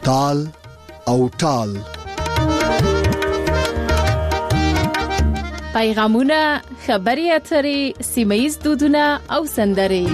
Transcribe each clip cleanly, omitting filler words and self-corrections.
تال او ټال. پیغامونه، خبري اترې، سیمه‌ییز دودونه او سندرې.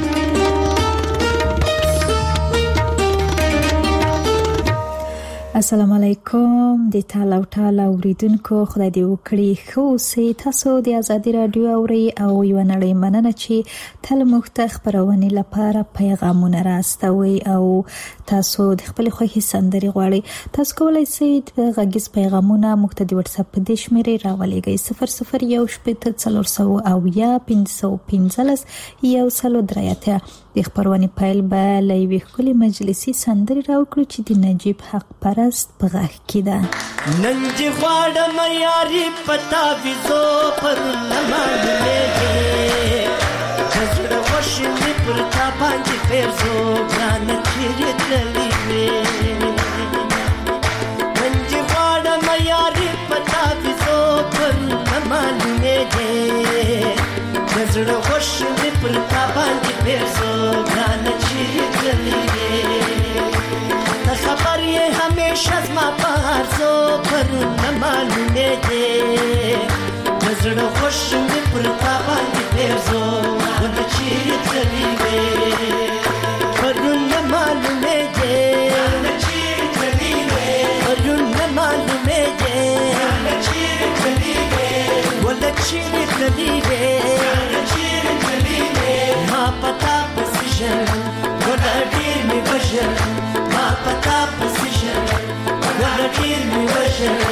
السلام علیکم د ټال او ټال اوریدونکو، خدای دې وکړي خو سي تاسو د ازادي رادیو اوري او یو نړۍ مننه چې تل مخته خبرونه لپاره پیغامونه راستوي او تاسو د خپل خوښي سندري غواړي. تاسو کولای شئ د غږیز پیغامونه مخته د واتس اپ په دشمري راولېږئ 001400 او یا 515 یو سلو درایته. د خبرونه پیل به لوي خولي مجلسي سندري راوکړو چې د نجیب حق پرست په غږ کې ده. ننجي غواړم یاري پتا ویزو پر لمانځلې جزړه وشنې پر تا باندې پرزو ګان چیرې تللې ننجي غواړم یاري پتا ویزو پر لمانځلې جزړه وشنې پر تا باندې پرزو ګان چیرې تللې خبر یہ ہمیشہ ما پارزو پرونه معلومه ده نظر خوش می پرتا باندې پرزو ونه چیرې تللی پرونه معلومه ده نه چیرې تللی پرونه معلومه ده نه چیرې تللی ونه چیرې تللی نه چیرې تللی ما پتا پسیژن ونه ډیر می بشر ما پتا پسیژن ونه ډیر می بشر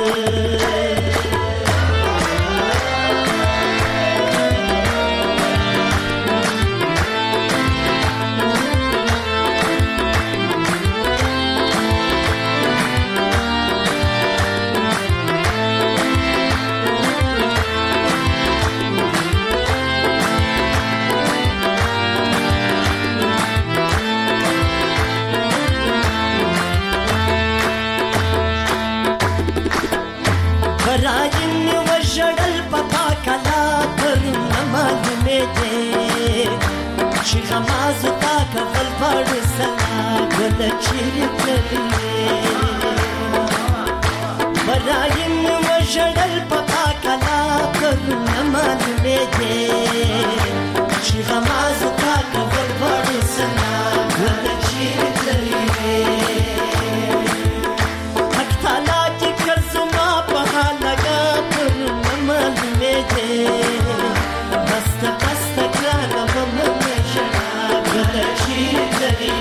راین وجړل پپا کلا پرونه معلومه ده چې غماز تا کول پړ سلا ګل چیرې تللی راین وجړل پپا کلا پرونه معلومه ده چې غماز تا کول پړ سلا ګل چیرې تللی بسته بسته کانا بمنه شنا گله چیرې تللی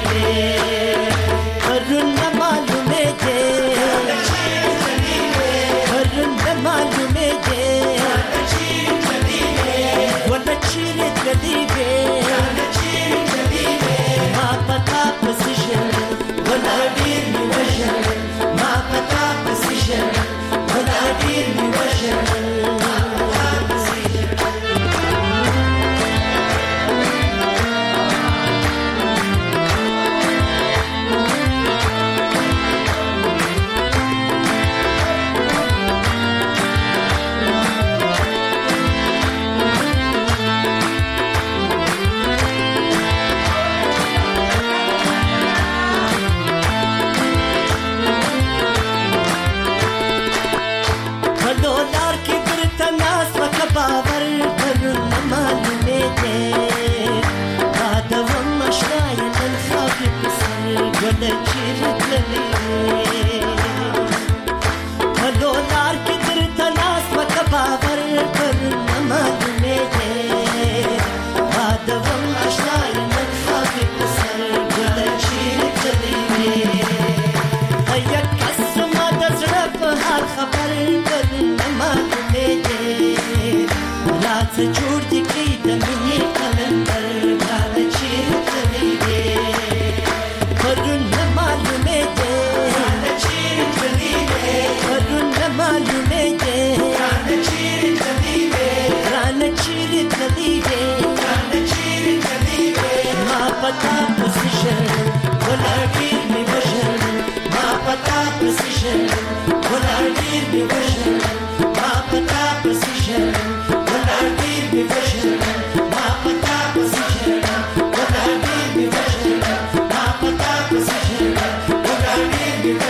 پرونه معلومه ده گله چیرې تللی پرونه معلومه ده گله چیرې تللی گله چیرې تللی گله چیرې تللی ما پتا پسیژن گله ډیر می وژل ما پتا پسیژن گله ډیر می وژل جوړ دي کې د مینې کلندر غاړه چیرې تللی پرونه معلومه ده غاړه چیرې تللی پرونه معلومه ده غاړه چیرې تللی غاړه چیرې تللی غاړه چیرې تللی ما پتا پوزیشن ولړې می بشر ما پتا پوزیشن ولړې می بشر ما پتا پوزیشن We're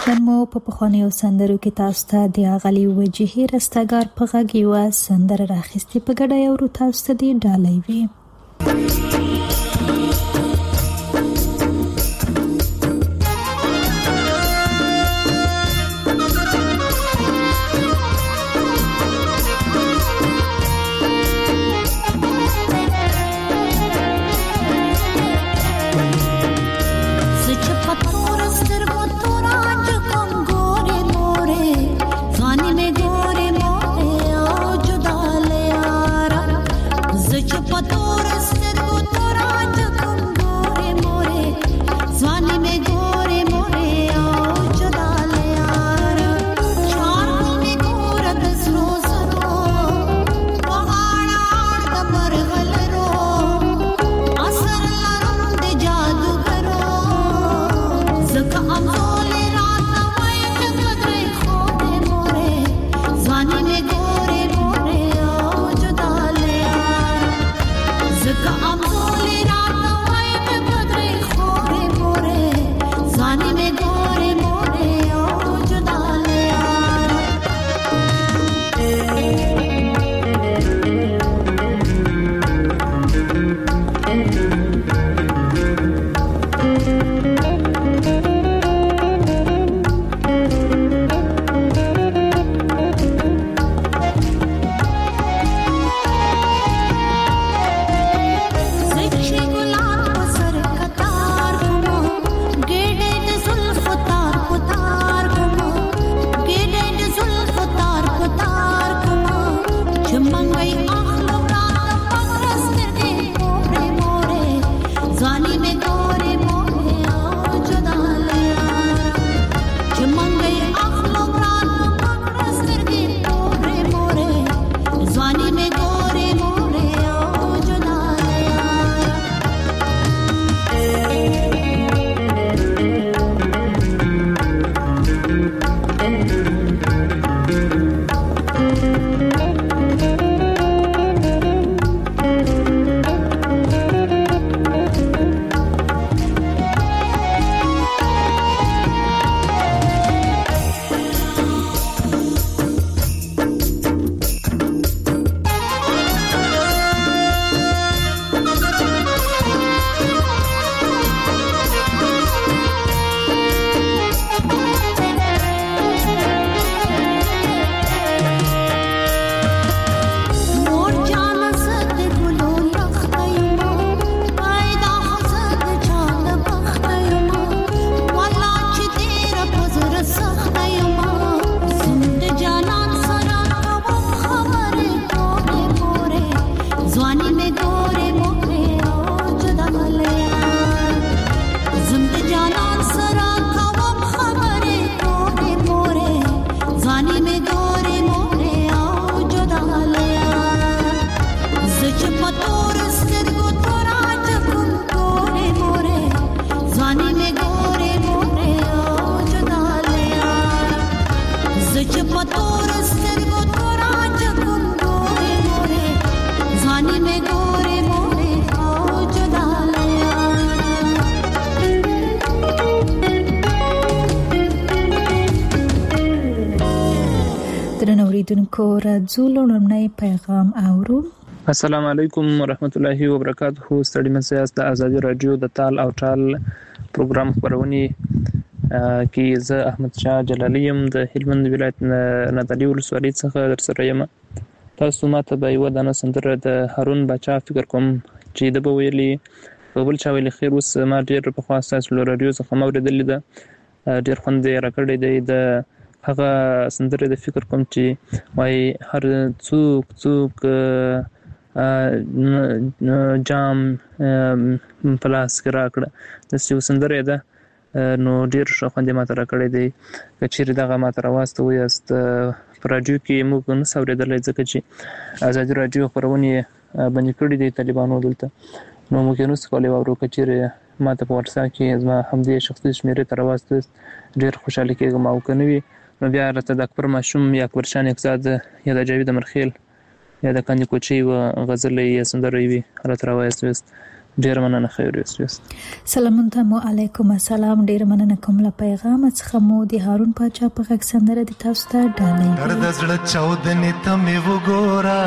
نن مو په پخوانیو سندرو کې تاسو ته د اغلی وجهي رستګار په غږ یو سندره راخستې په ګډه یو تاسو ته دی ډالۍ وي. اوریدونکو راځو لومړنی پیغام اورو. السلام علیکم ورحمت الله وبرکاته. ستړي مسیاست د ازادي رادیو د تال او ټال پروګرام خبرونې کې زه احمد شاه جلالی يم د هلمند ولایت نادعلي ولسوالۍ څخه در سره یم. تاسو ماته به یو دانه سندره د هارون باچا فکر کوم چې د به ویلي په بل چا ویلي خیر اوس ما ډېر په خوا ستاسو له رادیو څخه ما اورېدلې ده، ډېر خوند یې راکړی دی. د هغه سندره د فکر کوم چې وایي هر څوک جام په لاس کې راکړه، داسې یو سندره ده، نو ډېر ښه خوند یې ماته راکړی دی. که چیرې دغه ماته راواستوئ یاست په راډیو کې موږ نه سو اورېدلی، ځکه چې ازادي راډیو خپرونې بندې کړي دي طالبانو دلته، نو موږ یې نسو کولی واورو. که چیرې ماته په وټساپ کې زما همدې شخصي شمېرې ته راواستوئ ډېر خوشحاله کېږم، او که نه وي نو بیا راته د اکبر ماشوم یا اکبر شاه نقزاد یا د جاوید امرخیل یا د کاندي کوچي و غزل یا سندره وي راته راوایاست، ډیر مننه. خیر یوسف. سلام علیکم. السلام. ډیر مننه کوم له پیغام څخه مو د هارون پاچا په غږ سندره د تاسو ته ډالۍ. درد زړه چاودنې ته مې وګوره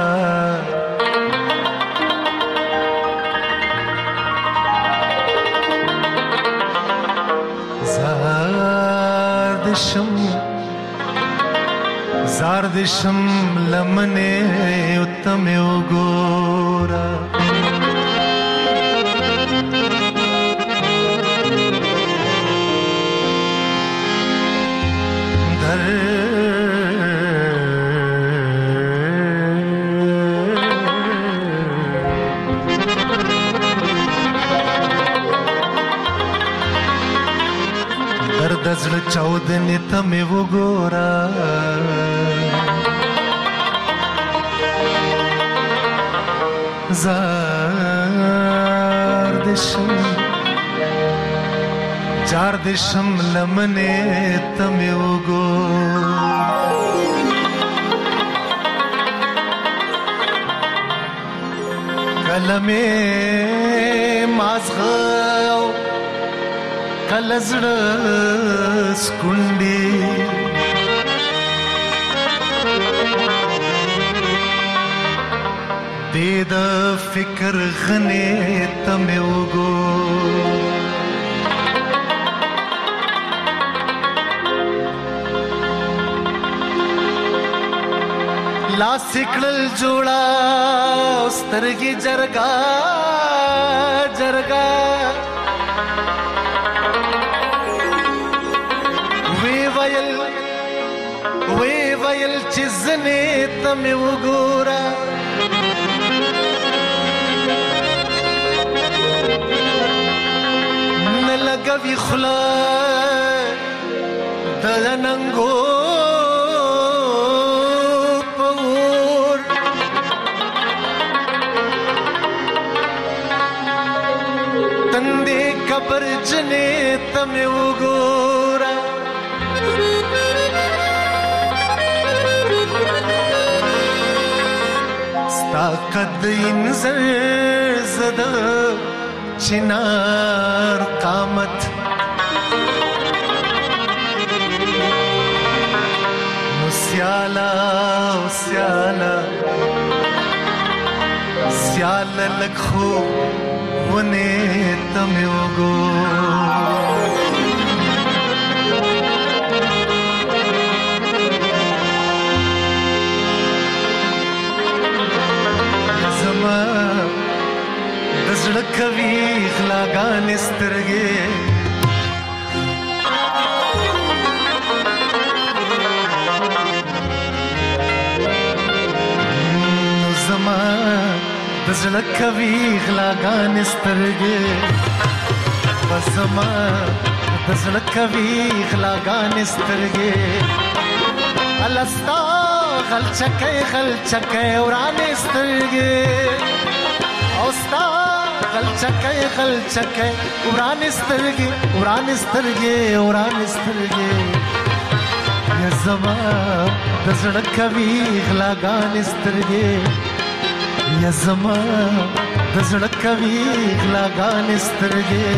زار دشم لمنه اتمه وګورا دزړه چاودنې ته مې وګوره زار دشم لمنې ته مې وګوره کله مې مازغه کله زړه سکونډي دې د فکر غنې ته مې وګوره لاس کړل جوړا سترګې جرګا جرګا ویل چې زنې ته مې وګوره نه لګوي خوله د ننګو په اور تندې قبر جنې ته مې وګوره قد انزر زد چنار قامت سیالا سیالا سیالا لکھو ونے تمیوگو دزړه کوي غلاګانې سترګې نو زما دزړه کوي غلاګانې سترګې بس زما دزړه کوي غلاګانې سترګې الستا غلچکې ورانې سترګې اوستا غلچکې ورانې سترګې یا زما د زړه کوي غلاګانې سترګې یا زما د زړه کوي غلاګانې سترګې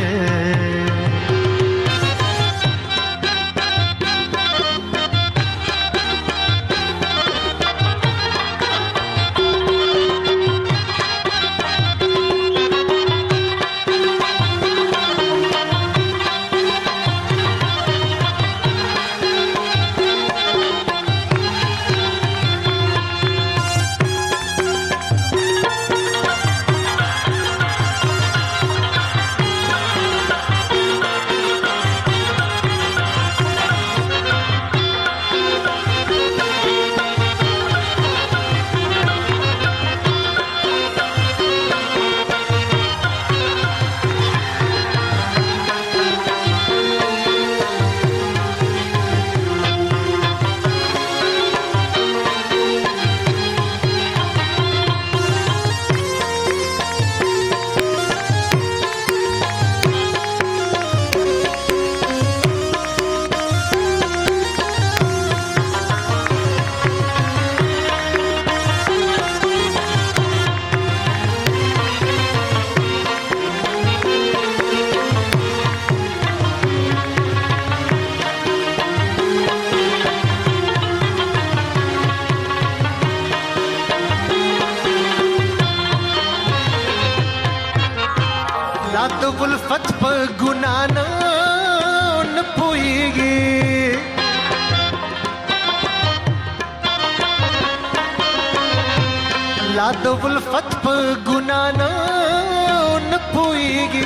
د ولفت په ګنا نه پويږي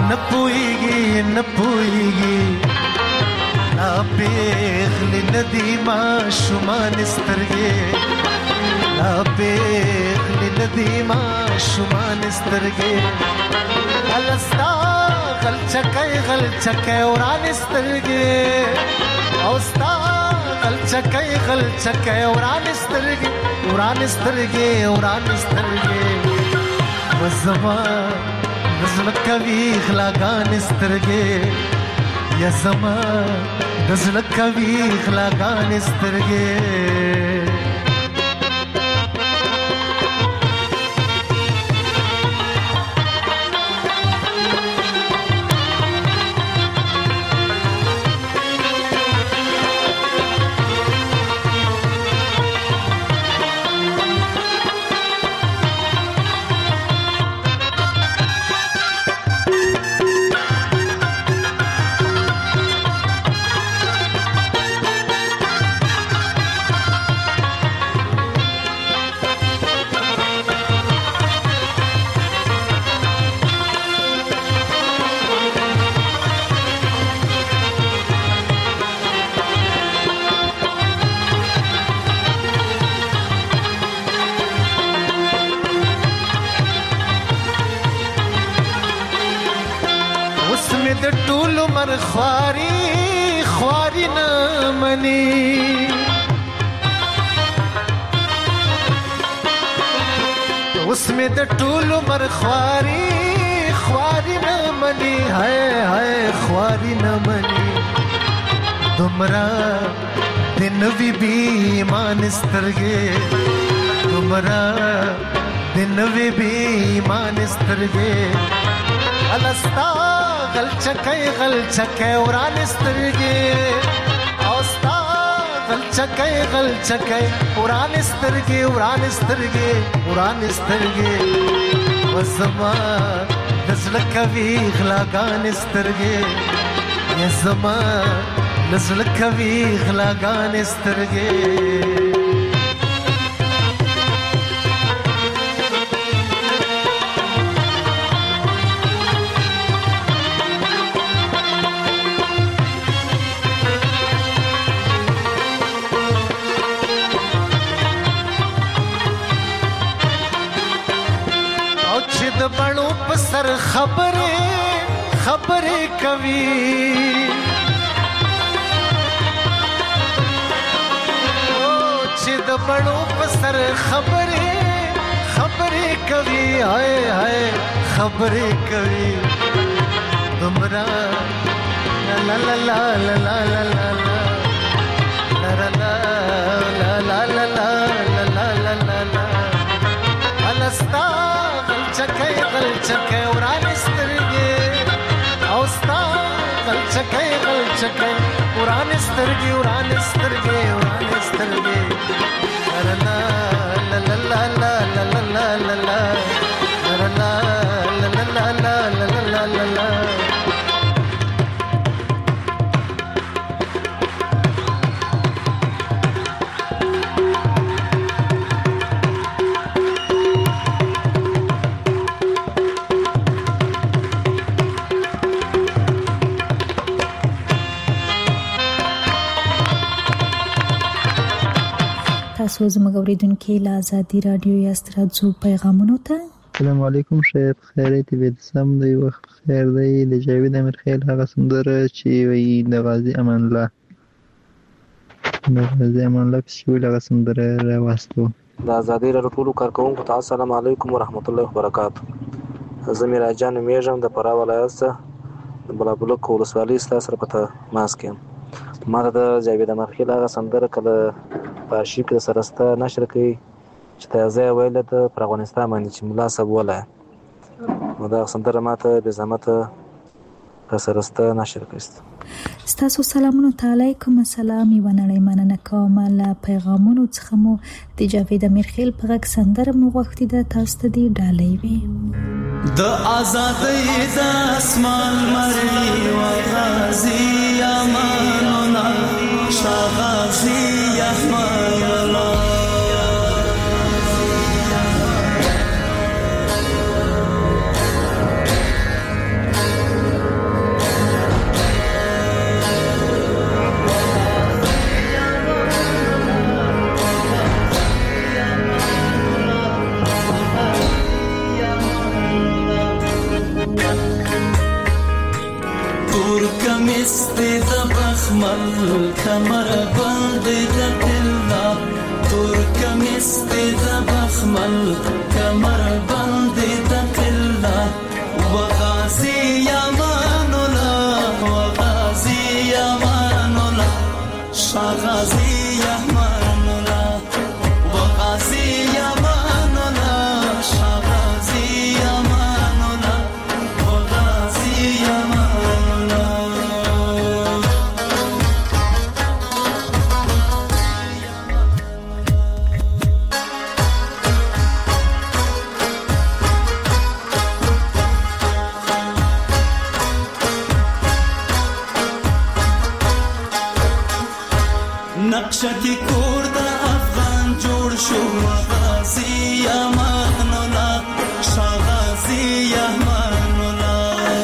لا پیغلی ندی ما شمان سترګې الستا غل چکای وران سترګې او ستا غل چکای وران سترګې وزما نزل کوي خلاګان سترګې یا زما نزل کوي خلاګان سترګې خواري نه مني اوس مې د ټول عمر خواري نه مني هاي خواري نه مني دومره د نوي بي ایمان سترګې الستا غل چکای وران سترګې او ستا غل چکای وران سترګې وزما نزل کوي خلاګان سترګې یا زما نزل کوي خلاګان سترګې بڑو پسر خبرے کوي او چې د بڑو پسر خبرے کوي هاي خبرے کوي تمرا لا لا لا لا لا لا لا لا لا لا الستا غل چکای وران سترګې او ستا غل چکای وران سترګې لا لا لا لا لا لا لا لا تاسو زموږ اوریدونکو له آزادي رادیو یاست راځو پیغامونو ته السلام علیکم شاید خیرت به سم دی وخت خیر دی د جاوید امرخیل هغه سندره چې وی د غازی امان الله چې وی هغه سندره راوستو د آزادي رادیو ټول کارکونکو ته السلام علیکم ورحمت الله وبرکاتہ زمي راجان میژم د فرا ولایت څخه د بلابلک ولسوالۍ سره پته ماسکم ما د جاوید امرخیل هغه سندره کله په شیک سرسته نشر کوي چې تازه ویل د افغانستان باندې چې ملا صاحب ولا نو دا سندره ماته به زحمت په سرسته نشر کړست ستاسو سلامونه علیکم السلام یو نړۍ مننه کوم له پیغامونو څخه مو د جاوید امرخیل په غږ سندره مو غوښتي د تاسو ته دی ډالۍ وي د آزادۍ د اسمان مري و غازی امان الله شاه غازی امان الله کمر بند د طلا تور کمیس د بخمل کمر بند د طلا وغازی امان الله وغازی امان الله شغازی امان الله وغازی امان الله شغازی امان الله وغازی امان الله نقشه کی کور د افغان جوړ شو غازی امان الله شغازی امان الله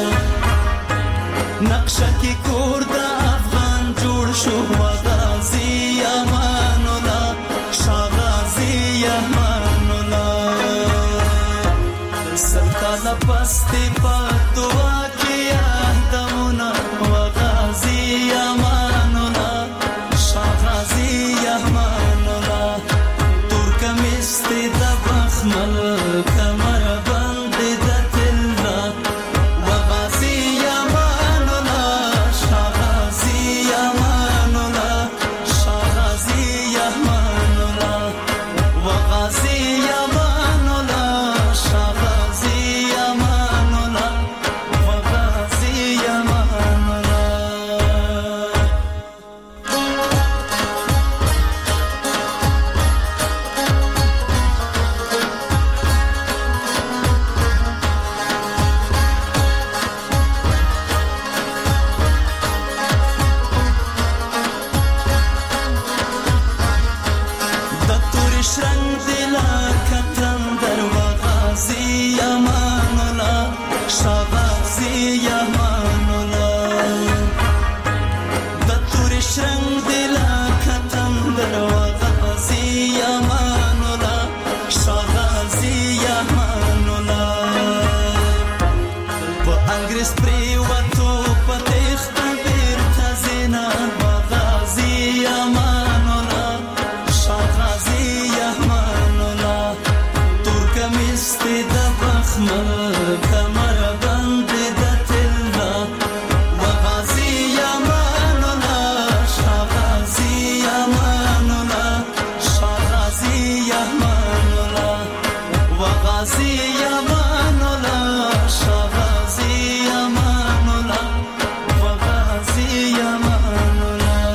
نقشه کی کور د افغان جوړ شو غازی امان الله شغازی امان الله سلطان پستی په دعا کې یادونه غازی امان الله شغازی امان الله تور کمیس د بخمل کمر بند د طلا وغازی امان الله شغازی امان الله شغازی امان الله وغازی امان الله شغازی امان الله وغازی امان الله د تورې شرنګ د لکه تندر وغازی امان الله شغازی امان الله د تورې شرنګ د لکه تندر وغازی امان الله شغازی امان الله په انګریز پریوتو په تخته بیرته زینا وغازی امان الله شغازی امان الله تور کمیس د بخمل کمر بند د طلا وغازی امان الله شغازی امان الله شغازی امان الله وغازی امان الله شغازی امان الله وغازی امان الله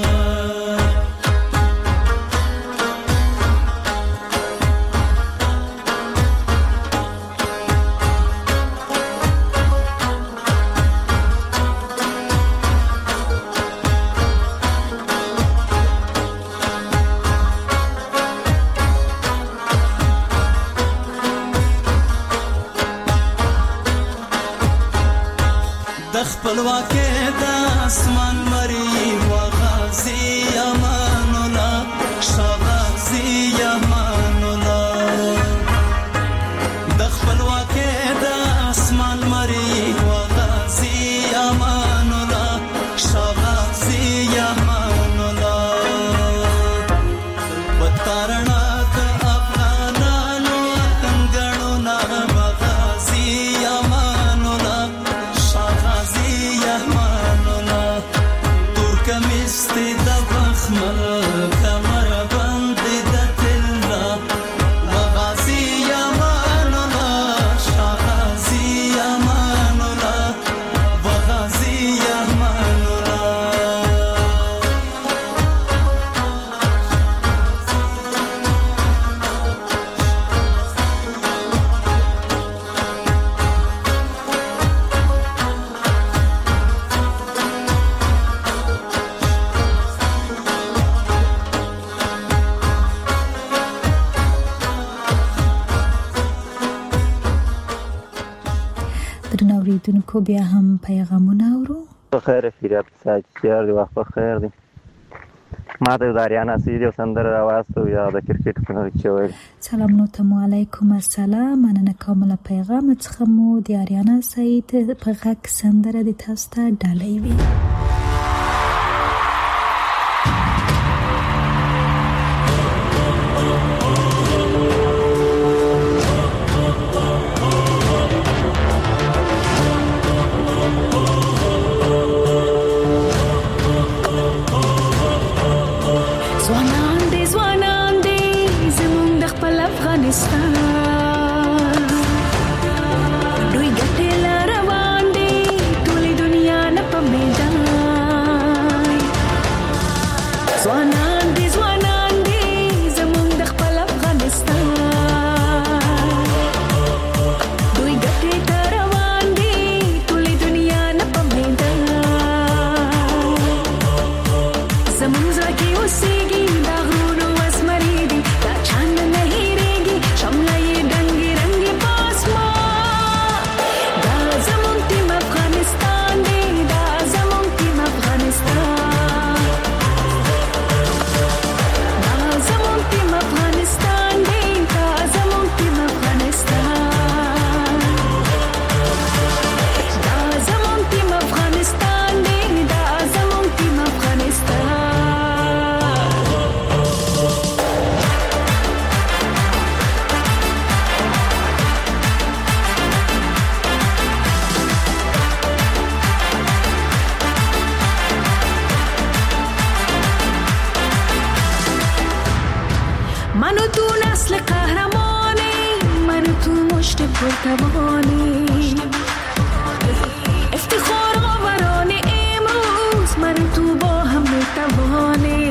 د خپلواکۍ د اسمان مری وغازی امان الله شغازی امان الله د خپلواکۍ د اسمان مری وغازی امان الله شغازی امان الله وتارنا د افغانانو انګړونه وغازی امان الله شغازی امان الله تور کمیس د بخمل کمر بند د طلا وغازی امان الله شغازی امان الله وغازی امان الله درنو اوریدونکو بیا هم پیغامونه اورو. خیر فریاد ساتیار دی وخت خیر دی. ما ته د اریانا سید یو سندره راوستو یا د کرکټ په نړۍ کې ویل. سلام نو ته علیکم السلام. مننه کومه پیغام څخه مو د اریانا سید په غږ سندره د تاسو ته ډالۍ وي. ځوانان دې زموږ د خپل افغانستان دوی ګټې روان دي ټولې دنیا نه په میدان ځوانان دې زموږ د خپل افغانستان دوی ګټې روان دي ټولې دنیا نه په میدان زموږ زړه کې اوسېږي دا غرونه وزمري دي دا چاند نه هېرېږي شمله یې ډنګې رنګې په اسمان دا زموږ ټیم افغانستان دی دا زموږ ټیم افغانستان دا زموږ ټیم افغانستان دی دا زموږ ټیم افغانستان دا زموږ ټیم افغانستان دی دا زموږ ټیم افغانستان منو تو نسل قهرمانی منو تو مشت پرتوانی افتخار آوران امروز منو تو با هم میتوانی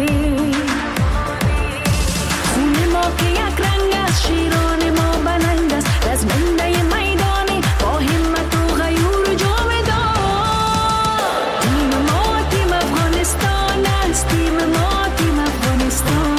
خون ما که یک رنگ است شیران ما بلند است رزمنده میدانی با همت و غیور و جاودان تیم ما تیم افغانستان است تیم ما تیم افغانستان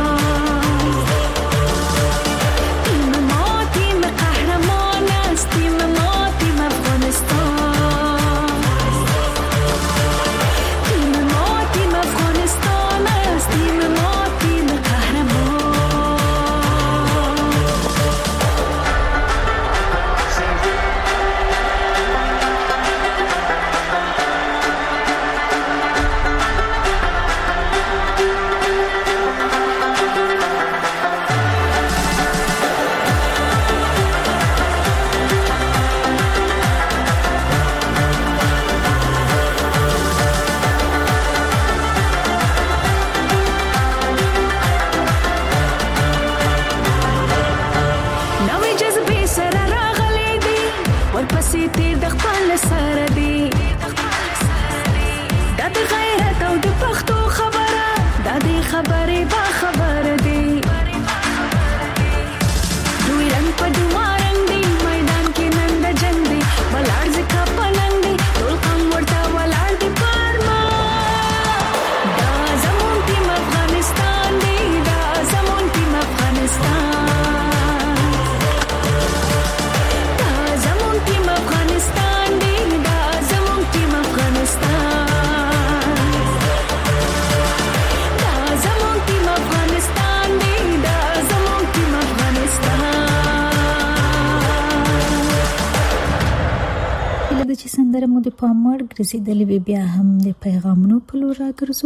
سندره مو د پاموړ ګرځېدلې وي بیا هم د پیغامونو په لور راګرځو.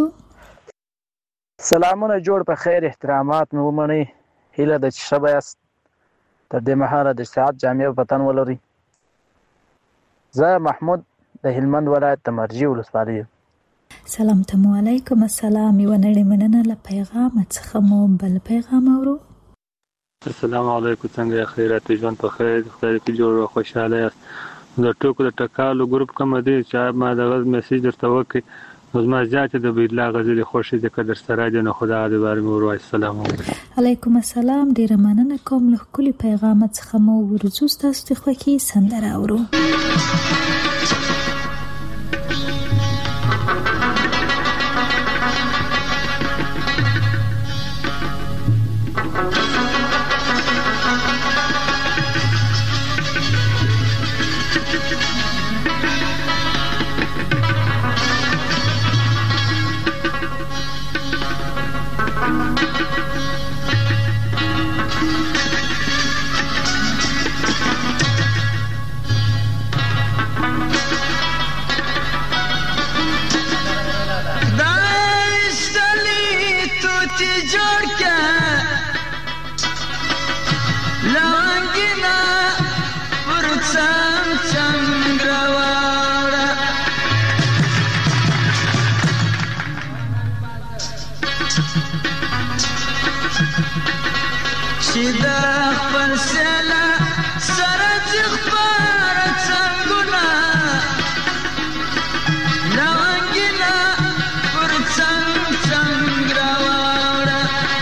سلامونه جوړ په خیر احترامات مې ومنئ. هیله ده چې ښه به یاست. تر دې مهاله د ساعت جامع په تن ولرئ. زه محمود د هلمند ولایت د مرجې ولسوالۍ یم. سلام ته مو علیکم السلام. یوه نړۍ مننه له پیغامه څخه مو بل پیغام اورو. السلام علیکم. څنګه خیرات ژوند په خیر خدای دې جوړ او خوشاله یاست. د ټوکو د ټکالو ګروپ کوم دی چې ما د غږ میسج درته وکړ نو زما زیاتې د بیدلا غزلې خوښې دي که در سره دي نو خدا دې بارې مې وروایي. السلام علیکم السلام. ډېره مننه کوم له ښکلي پیغامه څخه مو ورځو ستاسو د خوښې سندره اورو. چې د خپل سیله سره ځي خپاره څنګونه لونګینه پر څنګ راواړه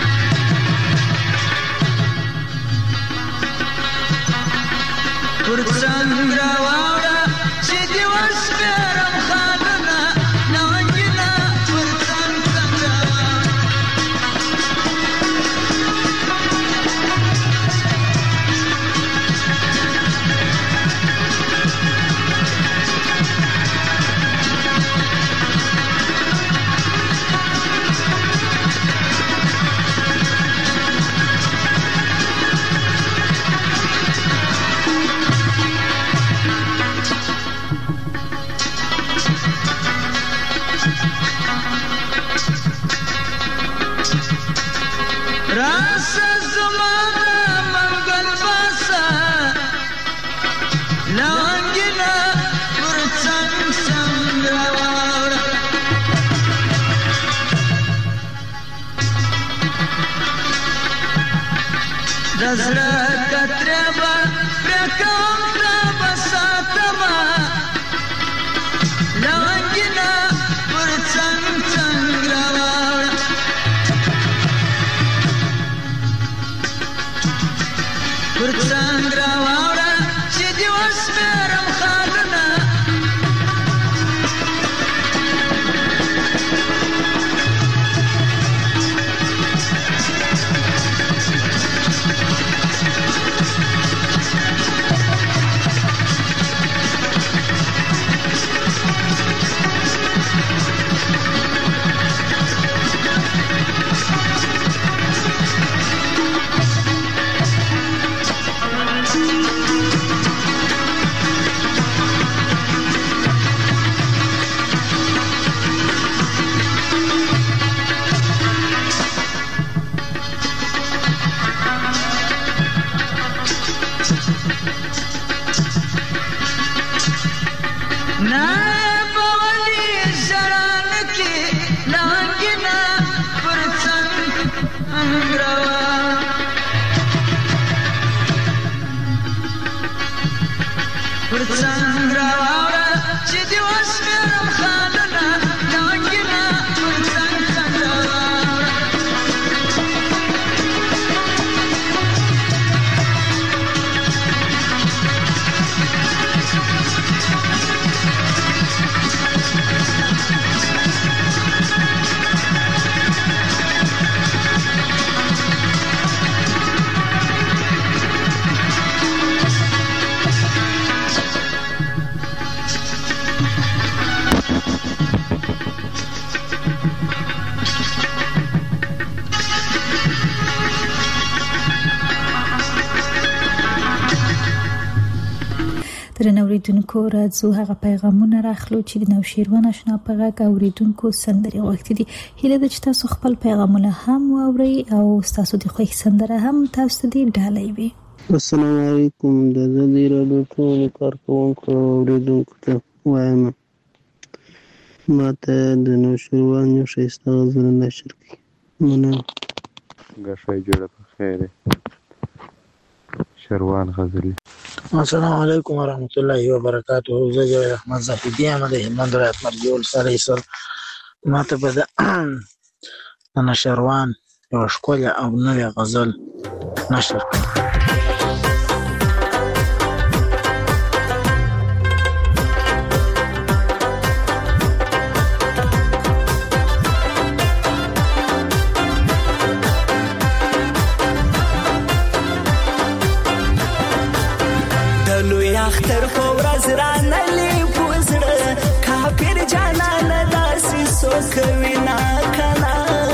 پر څنګ راواړه چې دې وسپېرم خانونه لونګینه پر څنګ راواړه راسه زمانه منګل باسه لونګینه پر څنګ راواړه د زړه کترې به پرې کوم کړه به ساتمه لونګینه پر څنګ راواړه پر څنګ راواړه چې دې وسپېرم خانونه پر څنګ راواړه چې دې وسپېرم خانونه لونګینه پر څنګ راواړه درنو اوریدونکو راځو هغه پیغامونه راخلو چې د نوشیروان آشنا په غږ اوریدونکو سندري غوښتي دي. هیله ده چې تاسو خپل پیغامونه هم واورئ او تاسو د خوښ سندره هم تاسو دې ډالۍ وي. السلام علیکم. د زړه راډیو ټول کارکونکو اوریدونکو ته وایم ماته د نوشیروان یو ښایسته غزل نشر کړي. مننه. ګښه جوړه په خیر شروان غزلی. السلام علیکم ورحمت الله وبرکاته. زه جاوید احمد زاهدی یم د هلمند ولایت مرجع ولسوالۍ سر. ماته به د نوشیروان یوه ښکلې او نوې غزل نشر کړه. اختر په ورځ رانلې پوزړه کافر جانان داسې سوکوي نا کنا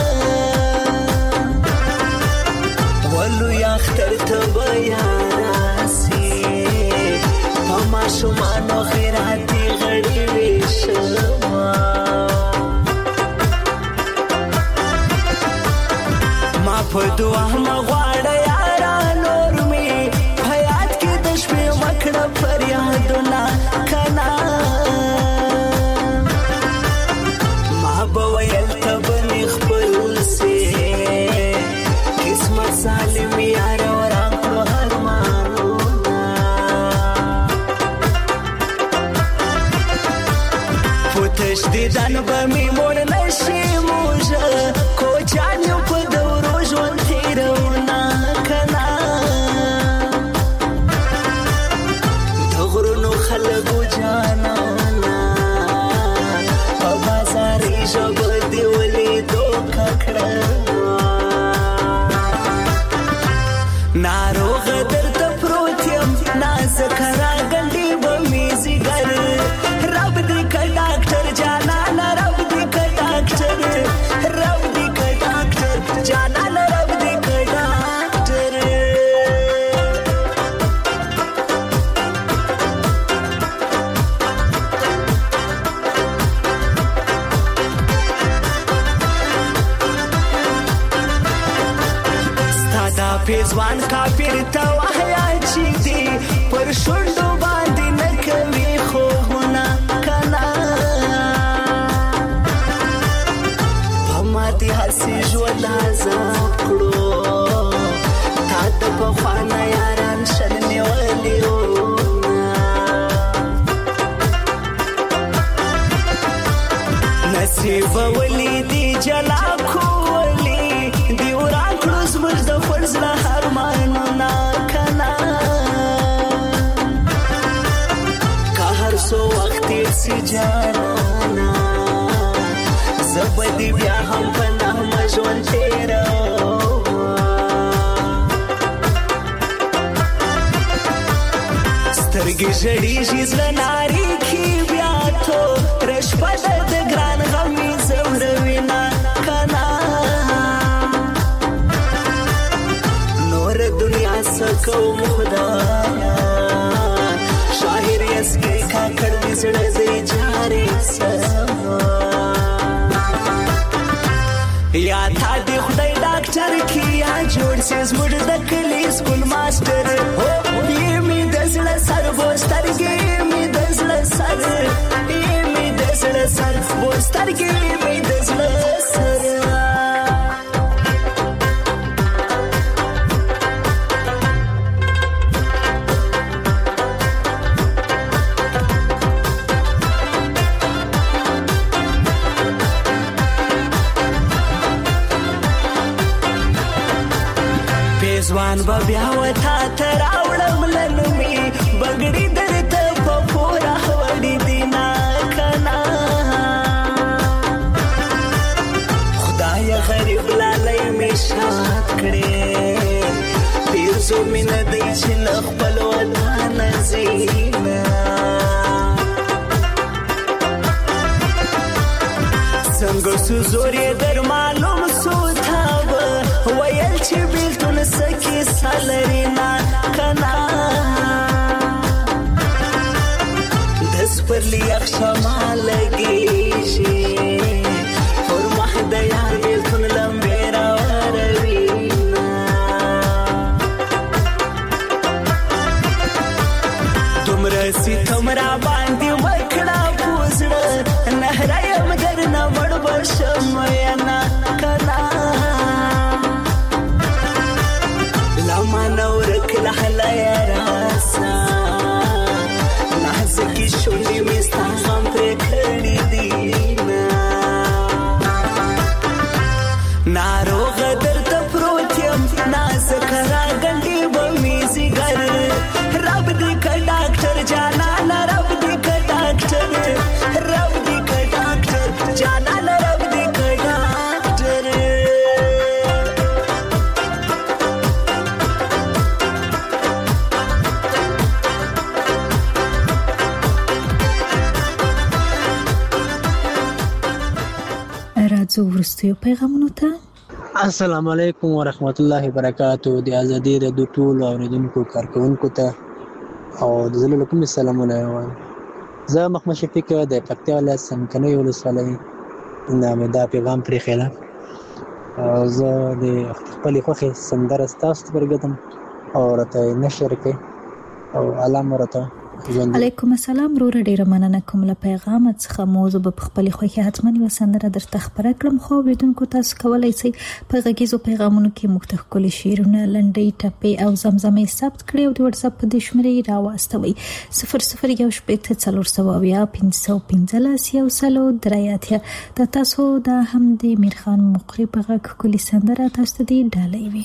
ولو اختر ته بیا راسي په ماشومانو خیراتي غړي وشما ما په دعا مغواړه یارا نور می حیات کې د شپې مکړه فریادونه کنا ما به ویل ته به مې خپل سي قسمت ظالم یاره جان به می مړ نشي موږه کوچان یو په دورو ژوند تیرونه کنه د غرونو خلکو جانانه په بازاري ژبه دې ولیدو ککړه ناروغه درته پروت یم نازک راګنډي به مې ځیګر رب دې که ډاکټر جانانه رب دې که ډاکټر رب دې که ډاکټر جانانه رب دې که ډاکټر ستا دا پیزوان کافر ته وحیا چې دی پر شونډو باندې نه کوي خوبونه کنه په ماتې هسې ژوند عذاب کړو تا ته پخوانه یاران شل نیولي نصیب ولیدي جلا کولی دی ورا کړو زموږ د فرض له ارمانونه کنه که هر څو وخت تېر سي جانانه زه به دې بیا هم په نغمه ژوند تېروم سترګې ژړېږي زړه نارېږي بیا توره شپه ده د ګران غم مې ځوروینه کنه نور دنیا څه کوم خدایا شاعر یسکې کاکړ دې زړه دې جارې سما یا تا دې خدای ډاکټر کې یا جوړ سي زموږ د کلي سکول ماسټر یې مې د زړه سر بوسترګې مې د زړه سر یې مې د زړه سر بوسترګې مې د زړه سر ځوان به بیا وتا ته راوړم لنومې بګړي درته په پوره وړي دینه کنه خدای غریب لالی مې شاد کړې پیرزو مې نه دی چې له خپل وطنه ځینه څنګه سو زور یې در معلوم سو تا به ویل چې بیلتون سکې سالري نه کنه د سپرلي یخ شمع لګېږي پر مخ د یار بیلتون لمبې راوروینه دومره ستم را باندې وکړه پوزړه نهره یم درنه مړ به شم ینه کنه منورک لحلا یا راسا نازکی شونډې مې ستا غم پرې کړي دینه ناروغه درته پروت یم نازک راګنډي به مې ځیګر رب دې که ډاکټر جانانه رب دې که ډاکټر رب دې که ډاکټر جانانه رب دې که ډاکټر راځو وروستیو پیغامونو ته السلام علیکم ورحمت الله وبرکاتو د ازادي رادیو ټولو اوریدونکو کارکونکو ته او د زړه له کومې سلامونه وایم زه محمد شفیق د پکتیا ولایت څمکنیو ولسوالۍ نه مې دا پیغام پرېښی زه د خپلې خوښې سندره ستاسو ته ورګدم او راته نشر کړئ او الله مو راته علیکم السلام رور ډیر مننه کوم له پیغام څخه موضوع په خپل خوخه حتمن یو سندره درته خبره کړم خو اوریدونکو تاسو کولای شئ په غږیزو پیغامونو کې مختلف کلی شعرونه لنډي ټپې او زمزمې ثبت کړئ او د واتس اپ د شمېرې راوستوي 00181515 د تاسو د حمدي میرخان مقری په غږ کلی سندره تاسو ته دی ډالۍ وي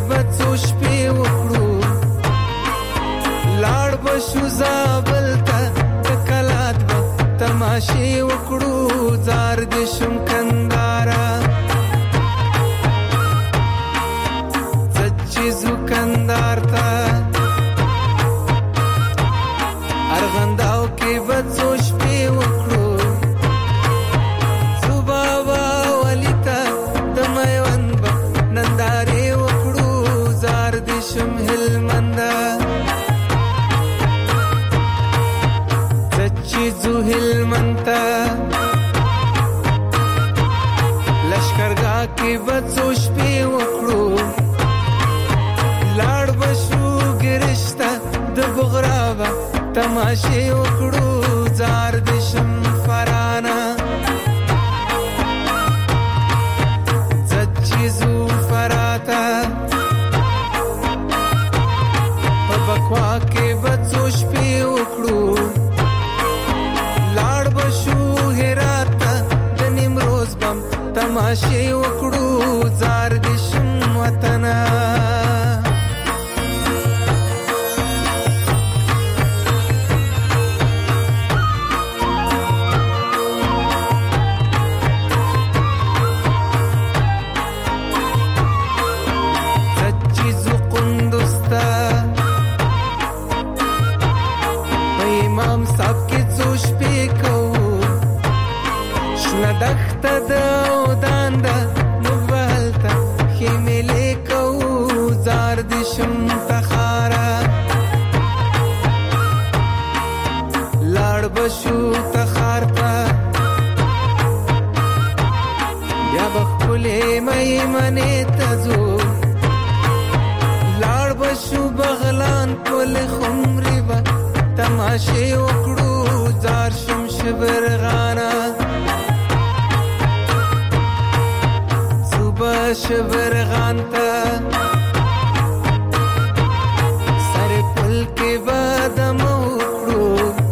بڅو شپې وکړو لاړ بشو زابل ته د کلات به تماشې وکړو زار دې شم کندارا زچیزو کندار ته ارغنداو کې بڅو شپې وکړو صبابا ولیتا د میوند به نندارې وکړو زار دې شم هلمنده زچیزو هلمنده لشکرګاه کې بڅو شپې وکړو لاړ بشو ګرشته د بغرابه تماشې وکړو زار دې شم فرانا زچیزو فراتا په بکوا کې بڅو شپې وکړو لاړ بشو هرات د نیمروز بم تماشې وکړو زار دې شم وطنا دخته د اودان ده نوبهلته خیملې کوو زار دې شم تخاره لاړ بشو تخار ته بیا به ښکلې میمنې ته ځو لاړ بشو بغلان پل خمرې به تماشې وکړو زار شم شبرغانه شبرغان ته سر پل کې بادم وکړو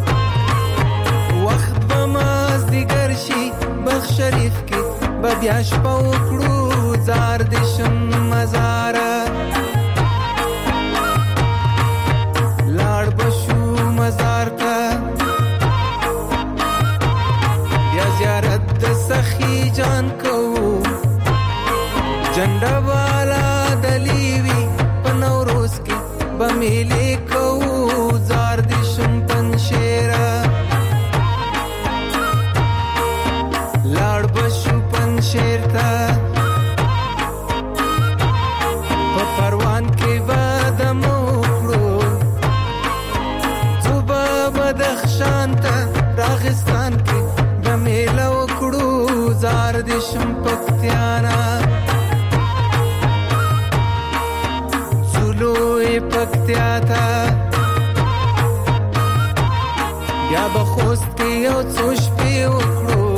وخت به مازدیګر شي بخت شریف کې به بیا شپه وکړو زار دې شم مزاره لاړ بشو مزار ته بیا زیارت د سخي جان کوو جنډه والا دلیوی په نوروز کې به میلې کوو زار دې شم پنشیره لاړ بشو پنشیر ته په پروان کې به دم وکړو ځو به بدخشان ته راغستان کې به میله وکړو زار دې شم پکتیانا پکتیا تا یا بخوست کې یو څو شپې وکړو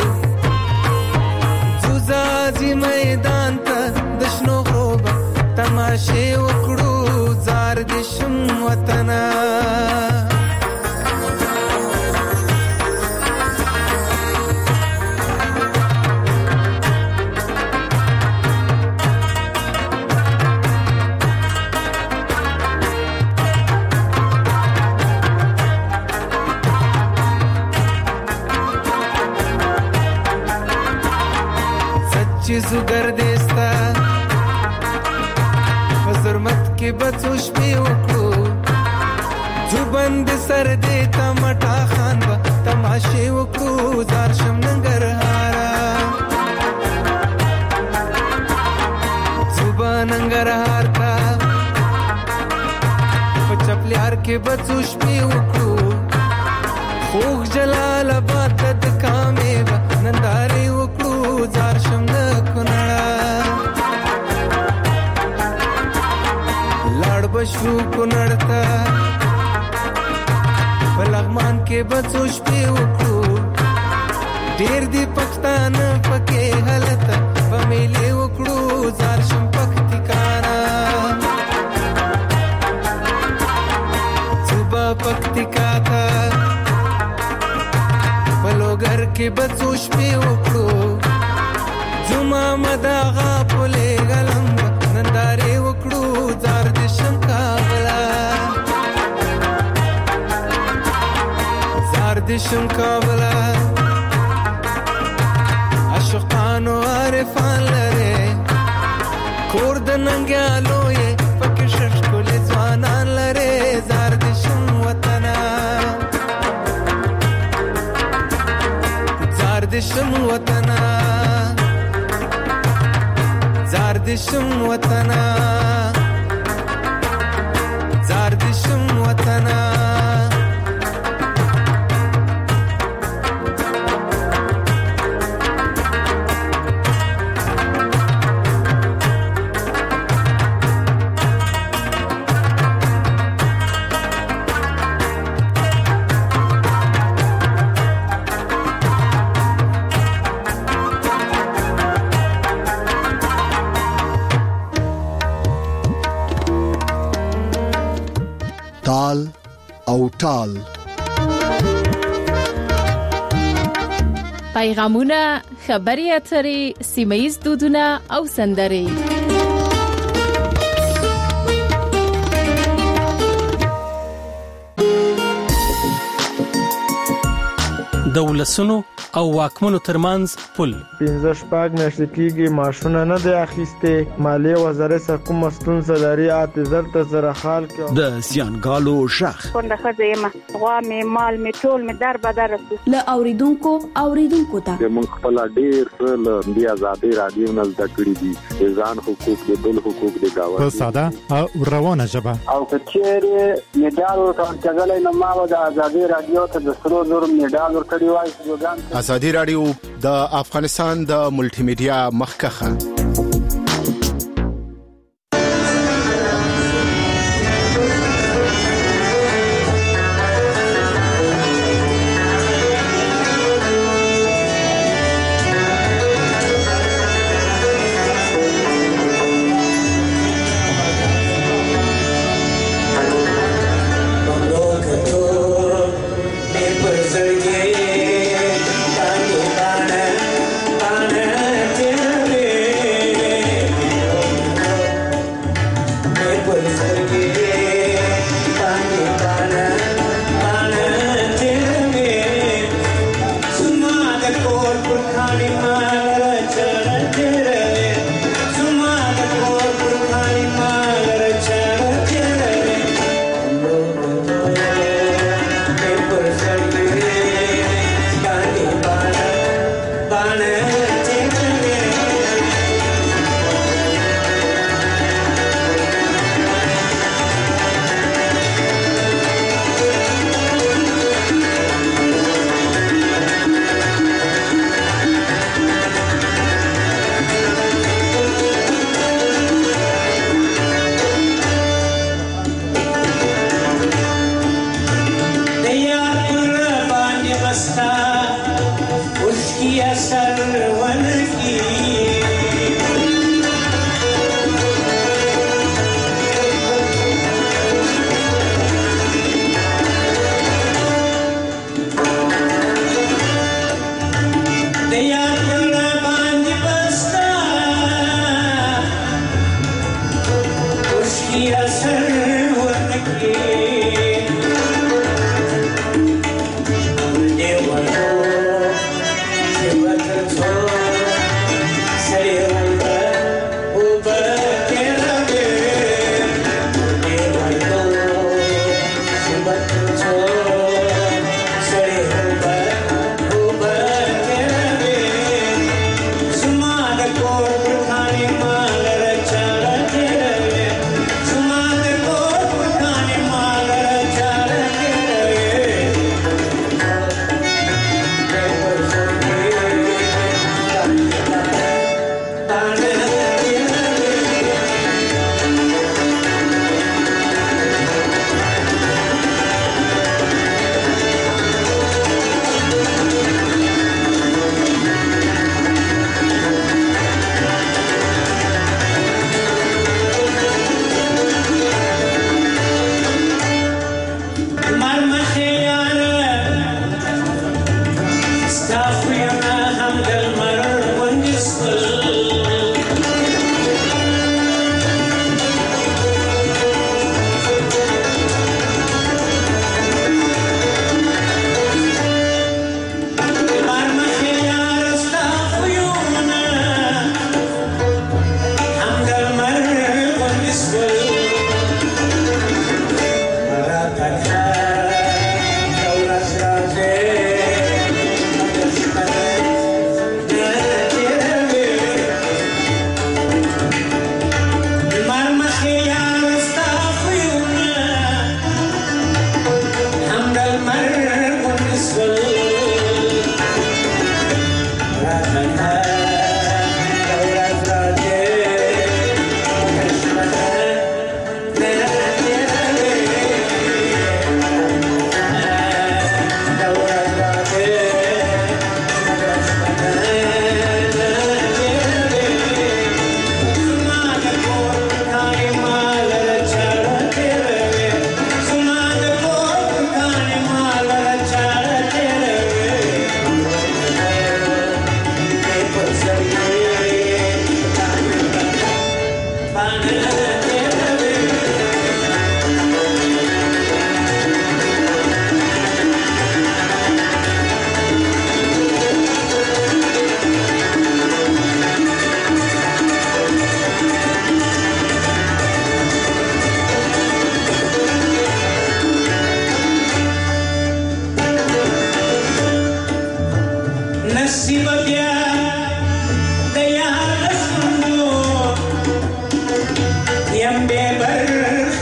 ځوځي میدان ته د شنو غروبه تماشې وکړو زار دې شم وطنه چیزو گردستا حضرمت کې بڅو شپې وکړو جو بند سر دیتا مټا خان با تماشې وکړو زار شم ننګرهارا زوبا ننګرهار تا په چپلیار کې بڅو شپې وکړو خوږ جلال آباد د کامې با نندارې وکړو زار شم د کونړه لاړ بشو کونړ ته په لغمان کې بڅو شپې وکړو ډېر دي پښتانه پکې هلته به میلې وکړو زار شم پکتیکانا صوبه پکتیکا ته په لوګر کې بڅو شپې وکړو زما مداغه پولې غلم نندارې وکړو شم کابلا عاشقانو عارفان لري کور د ننګالو یې پکې ششکول ځوانان لري زار د شم وطنا زار د شم وطنا زار د شم وطنا زار د شم وطنا تال او ټال پیغامونه، خبري اترې، سیمه‌ییز دودونه او سندرې. د ولسونو او واکمنو ترمنځ پل 15 میاشتې کېږي ماشونه نه دی اخیسته مالیه وزارت څخه کوم ستونزه لري اعتذار ته زره خال کې د زیانګالو شخ څنګه خزیمه غوا می مال می ټول می در بدر ل اوریدونکو ته موږ خپل ډیر له دی آزادي رادیو نه زده کړی دي ځان حقوق د بل حقوق د گاوه په ساده او روانه ژبه او کچېره میډال ورکړل کېږي نو ما د آزادي رادیو ته د سرو زر میډال ورکړی وای آزادي رادیو د افغانستان د ملټي میډیا مخکخه Suma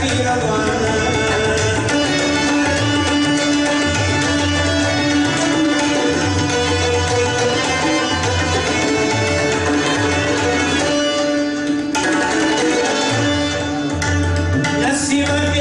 نسيمة